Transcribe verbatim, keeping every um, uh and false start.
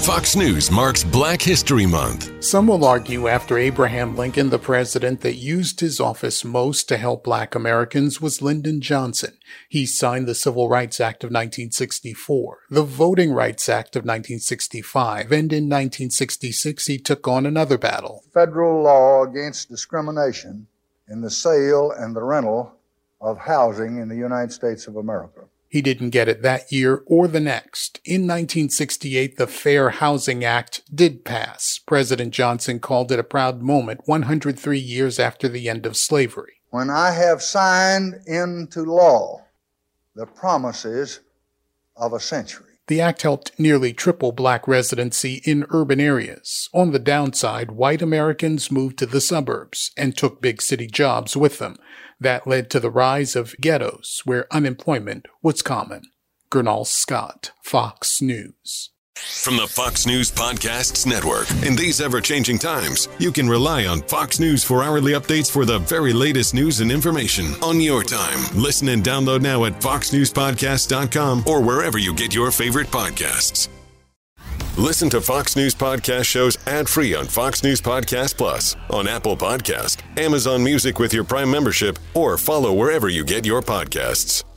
Fox News marks Black History Month. Some will argue after Abraham Lincoln, the president that used his office most to help Black Americans was Lyndon Johnson. He signed the Civil Rights Act of nineteen sixty-four, the Voting Rights Act of nineteen sixty-five, and in nineteen sixty-six he took on another battle. Federal law against discrimination in the sale and the rental of housing in the United States of America. He didn't get it that year or the next. In nineteen sixty-eight, the Fair Housing Act did pass. President Johnson called it a proud moment one hundred three years after the end of slavery. When I have signed into law the promises of a century. The act helped nearly triple Black residency in urban areas. On the downside, white Americans moved to the suburbs and took big city jobs with them. That led to the rise of ghettos, where unemployment was common. Gernal Scott, Fox News. From the Fox News Podcasts Network. In these ever-changing times, you can rely on Fox News for hourly updates for the very latest news and information on your time. Listen and download now at fox news podcast dot com or wherever you get your favorite podcasts. Listen to Fox News Podcast shows ad-free on Fox News Podcast Plus, on Apple Podcast, Amazon Music with your Prime membership, or follow wherever you get your podcasts.